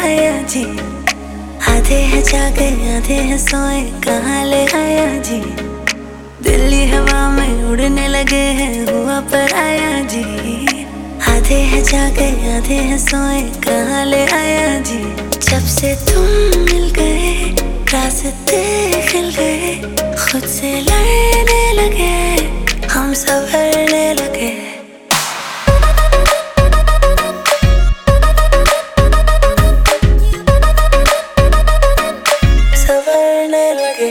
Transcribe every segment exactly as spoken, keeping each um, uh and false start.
आया जी। आधे हैं जागे आधे हैं सोए, कहाँ ले आया जी। दिल्ली हवा में उड़ने लगे हैं, हुआ पर आया जी। आधे हैं जागे आधे हैं सोए, कहाँ ले आया जी। जब से तुम मिल गए रास्ते खिल गए, खुद से लड़ने लगे हम संवरने लगे। संवरने लगे।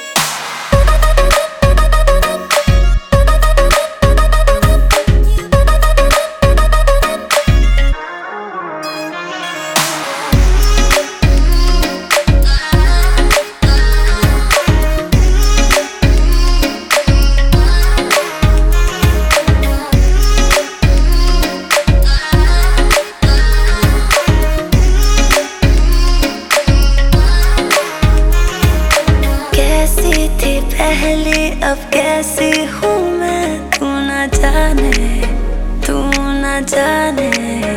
पहले अब कैसी हूँ मैं, तू ना जाने तू ना जाने।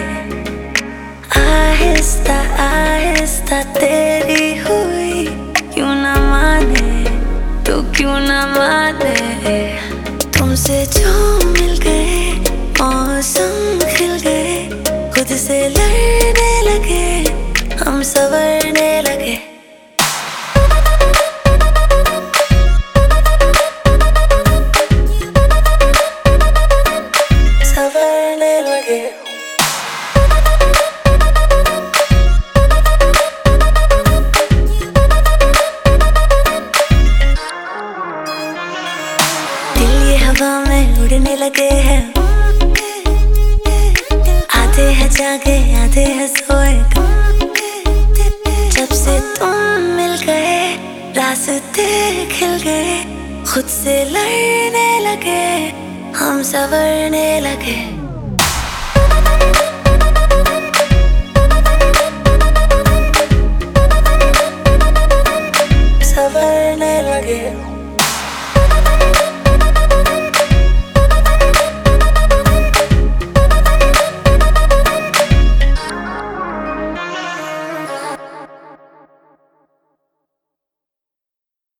आहिस्ता आहिस्ता तेरी हुई, क्यों ना माने तू क्यों ना माने। तुमसे जो मिल गए मौसम खिल गए, खुद से लड़ने लगे हम संवरने लगे। दिल्ली हवा में उड़ने लगे हैं, आधे हैं जागे आधे हैं सोए। जब से तुम मिल गए रास्ते खिल गए, खुद से लड़ने लगे हम संवरने लगे।